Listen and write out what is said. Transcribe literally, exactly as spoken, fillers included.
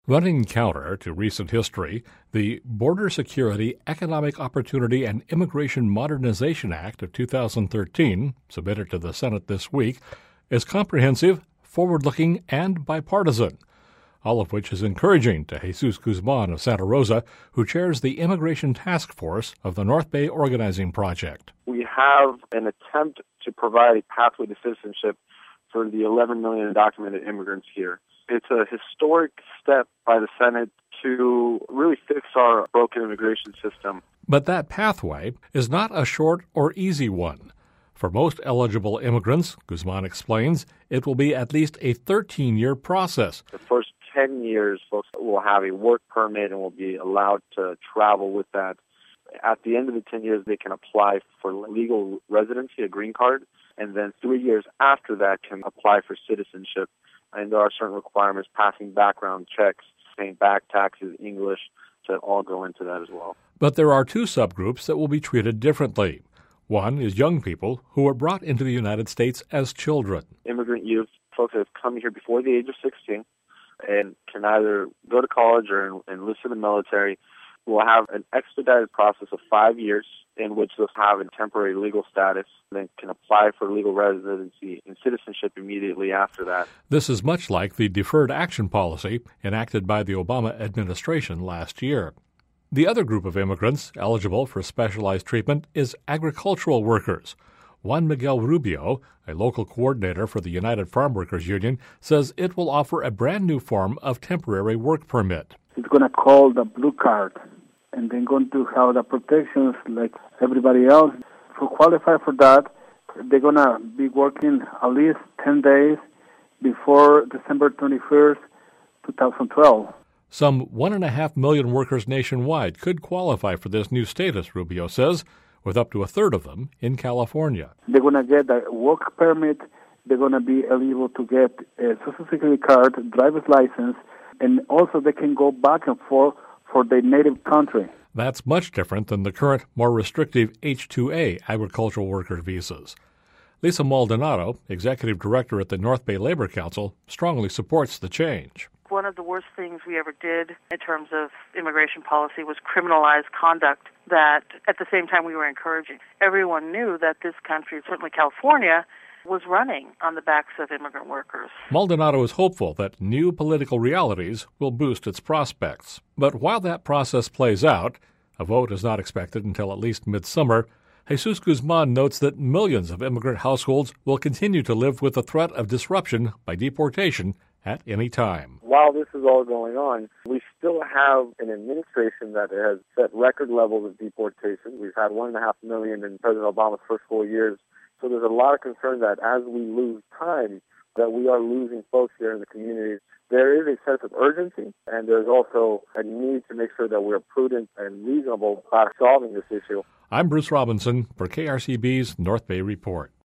Running counter to recent history, the Border Security, Economic Opportunity, and Immigration Modernization Act of two thousand thirteen, submitted to the Senate this week, is comprehensive, forward-looking, and bipartisan, all of which is encouraging to Jesus Guzman of Santa Rosa, who chairs the Immigration Task Force of the North Bay Organizing Project. We have an attempt to provide a pathway to citizenship for the eleven million undocumented immigrants here. It's a historic step by the Senate to really fix our broken immigration system. But that pathway is not a short or easy one. For most eligible immigrants, Guzman explains, it will be at least a thirteen-year process. The first ten years, folks will have a work permit and will be allowed to travel with that. At the end of the ten years, they can apply for legal residency, a green card, and then three years after that can apply for citizenship. And there are certain requirements, passing background checks, paying back taxes, English, to all go into that as well. But there are two subgroups that will be treated differently. One is young people who were brought into the United States as children. Immigrant youth, folks that have come here before the age of sixteen and can either go to college or enlist in the military, will have an expedited process of five years in which they'll have a temporary legal status, then can apply for legal residency and citizenship immediately after that. This is much like the Deferred Action Policy enacted by the Obama administration last year. The other group of immigrants eligible for specialized treatment is agricultural workers. Juan Miguel Rubio, a local coordinator for the United Farm Workers Union, says it will offer a brand new form of temporary work permit. It's going to call the blue card, and they're going to have the protections like everybody else. To qualify for that, they're going to be working at least ten days before December twenty-first, twenty twelve. Some one and a half million workers nationwide could qualify for this new status, Rubio says, with up to a third of them in California. They're going to get a work permit. They're going to be eligible to get a Social Security card, driver's license, and also they can go back and forth for their native country. That's much different than the current, more restrictive H two A agricultural worker visas. Lisa Maldonado, executive director at the North Bay Labor Council, strongly supports the change. One of the worst things we ever did in terms of immigration policy was criminalize conduct that, at the same time, we were encouraging. Everyone knew that this country, certainly California, was running on the backs of immigrant workers. Maldonado is hopeful that new political realities will boost its prospects. But while that process plays out, a vote is not expected until at least midsummer, Jesus Guzman notes that millions of immigrant households will continue to live with the threat of disruption by deportation at any time. While this is all going on, we still have an administration that has set record levels of deportation. We've had one and a half million in President Obama's first four years. So there's a lot of concern that as we lose time, that we are losing folks here in the community. There is a sense of urgency, and there's also a need to make sure that we're prudent and reasonable about solving this issue. I'm Bruce Robinson for K R C B's North Bay Report.